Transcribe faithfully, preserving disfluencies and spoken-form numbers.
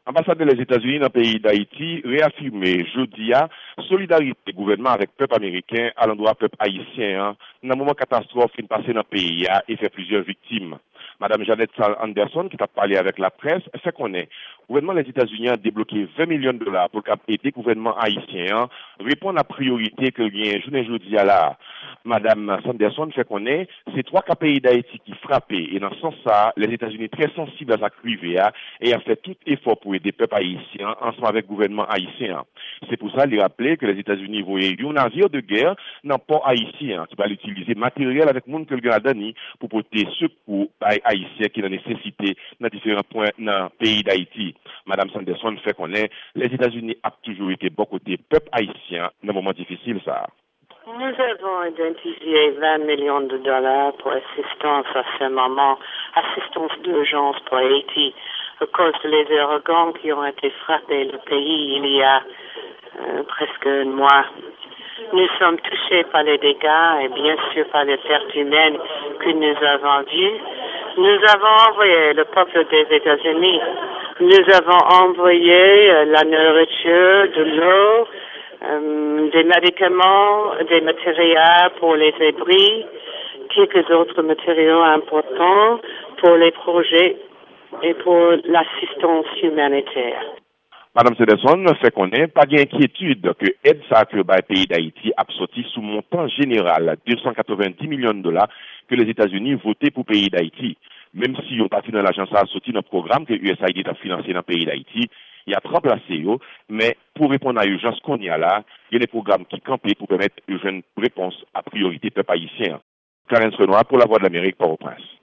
Ambassadeur des États-Unis dans le pays d'Haïti réaffirmé jeudi à solidarité gouvernement avec le peuple américain à l'endroit du peuple haïtien dans un moment catastrophe qui est passé dans le pays et fait plusieurs victimes. Madame Jeannette Anderson, qui a parlé avec la presse, fait connaître le gouvernement des États-Unis a débloqué vingt millions de dollars pour aider le gouvernement haïtien répondre à la priorité que vient journée jeudi à là. Madame Sanderson fait connaître c'est trois cas pays d'Haïti qui frappé et dans ce sens les États-Unis très sensibles à sa crivé et a fait tout effort pour aider le peuple haïtien ensemble avec le gouvernement haïtien. C'est pour ça qu'il rappelé que les États-Unis voyaient un navire de guerre dans le port haïtien qui va l'utiliser matériel avec le monde que le Canada pour porter secours haïtiens qui ont nécessité dans différents points dans le pays d'Haïti. Madame Sanderson fait connaître les États-Unis ont toujours été bon côté peuple haïtien dans un moment difficile ça. Nous avons identifié vingt millions de dollars pour assistance à ce moment, assistance d'urgence pour Haïti, à cause des ouragans qui ont été frappés le pays il y a euh, presque un mois. Nous sommes touchés par les dégâts et bien sûr par les pertes humaines que nous avons vues. Nous avons envoyé le peuple des États-Unis. Nous avons envoyé euh, la nourriture, de l'eau, euh, des médicaments, des matériaux pour les abris, quelques autres matériaux importants pour les projets et pour l'assistance humanitaire. Madame Sanderson fait connaître pas d'inquiétude que aide ça que le pays d'Haïti a sorti sous montant général deux cent quatre-vingt-dix millions de dollars que les États-Unis votaient pour le pays d'Haïti. Même si on parti dans l'agence a sorti notre programme que U S A I D a financé dans le pays d'Haïti, il y a trois placés, mais pour répondre à l'urgence qu'on y a là, il y a des programmes qui campent pour permettre une réponse à priorité peuple haïtien. Clarence Renoir pour la Voix de l'Amérique, Port-au-Prince.